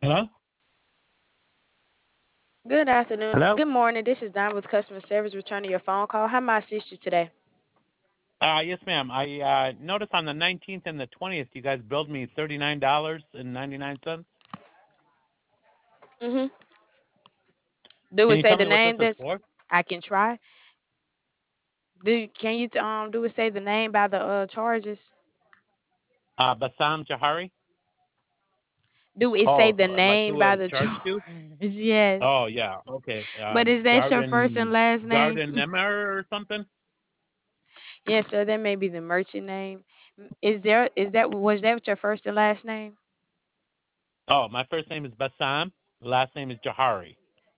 Hello? Good afternoon. Hello? Good morning. This is Don with customer service returning your phone call. How may I assist you today? Yes, ma'am. I noticed on the 19th and the 20th, you guys billed me $39.99. Mm-hmm. Do Can it you say tell the me what this name is that's for? I can try? Can you do it say the name by the charges? Bassam Jahari? Do it say Oh, the like name who it by was the charged to? charges? Yes. Oh, yeah. Okay. But is that your first and last name? Garden Emmer or something? Yes, sir. That may be the merchant name. Was that your first and last name? Oh, my first name is Bassam. Last name is Jahari.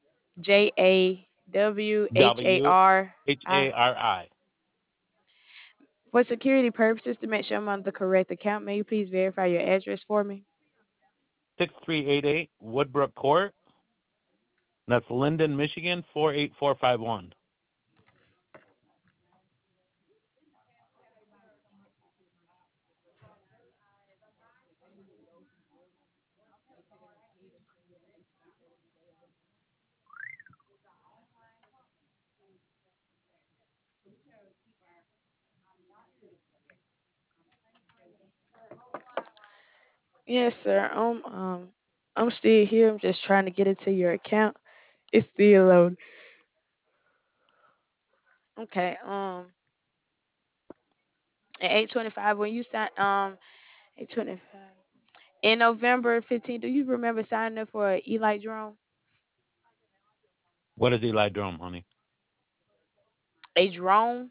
JAWHARI. WHARI. For security purposes, to make sure I'm on the correct account, may you please verify your address for me? 6388 Woodbrook Court. That's Linden, Michigan, 48451. Yes, sir. I'm still here. I'm just trying to get into your account. It's still loading. Okay. At 8:25 when you sign 8:25 in November 15th. Do you remember signing up for a Eli drone? What is Eli Drum, honey? A drone?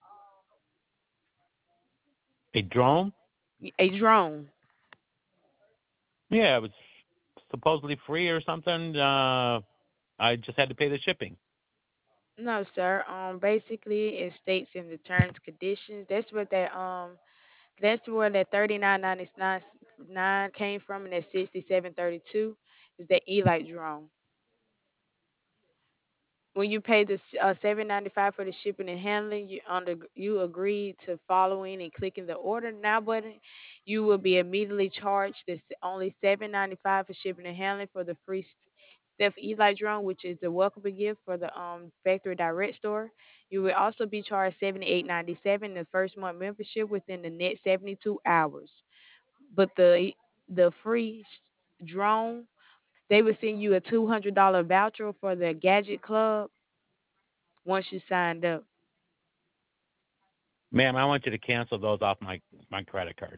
A drone? A drone. Yeah, it was supposedly free or something. I just had to pay the shipping. No, sir. Basically, it states in the terms conditions. That's where that 39.99 came from, and that 67.32 is the Eli drone. When you pay the 7.95 for the shipping and handling, you agree to following and clicking the order now button. You will be immediately charged this only 7.95 for shipping and handling for the free Steph Eli drone, which is the welcome gift for the factory direct store. You will also be charged 78.97 the first month membership within the next 72 hours. But the drone, they will send you a $200 voucher for the Gadget Club once you signed up. Ma'am, I want you to cancel those off my credit cards.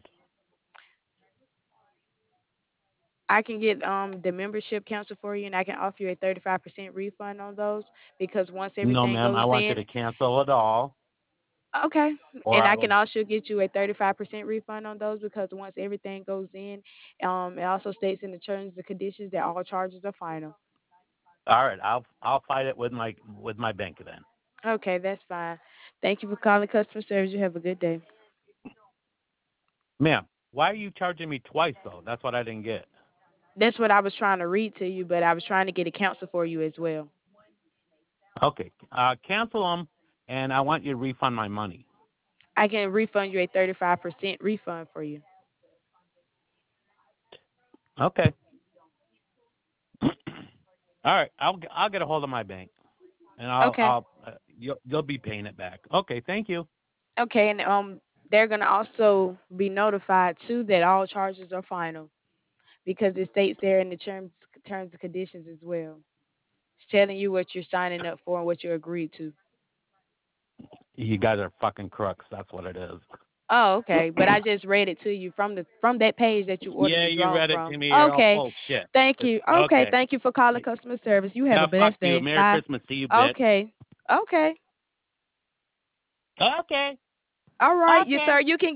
I can get the membership canceled for you, and I can offer you a 35% refund on those because once No, everything ma'am, I goes want you in, to cancel it all, okay. or And I I can will. also get you a 35% refund on those because once everything goes in, it also states in the terms and conditions that all charges are final. All right, I'll fight it with my bank then. Okay, that's fine. Thank you for calling customer service. You have a good day. Ma'am, why are you charging me twice though? That's what I didn't get. That's what I was trying to read to you, but I was trying to get it canceled for you as well. Okay, cancel them, and I want you to refund my money. I can refund you a 35% refund for you. Okay. All right, I'll get a hold of my bank, and Okay. you'll be paying it back. Okay, thank you. Okay, and they're gonna also be notified too that all charges are final because it states there in the terms and conditions as well. It's telling you what you're signing up for and what you agreed to. You guys are fucking crooks. That's what it is. Oh, okay. But I just read it to you from that page that you ordered Yeah, the you drone read it from. to me. You're all Okay. full of shit. Thank you. Okay. Okay. Thank you for calling customer service. You have a Fuck blessed you. day. Merry Bye. Christmas to you, bitch. Okay. Okay. Okay. All right. You Okay. sir, you can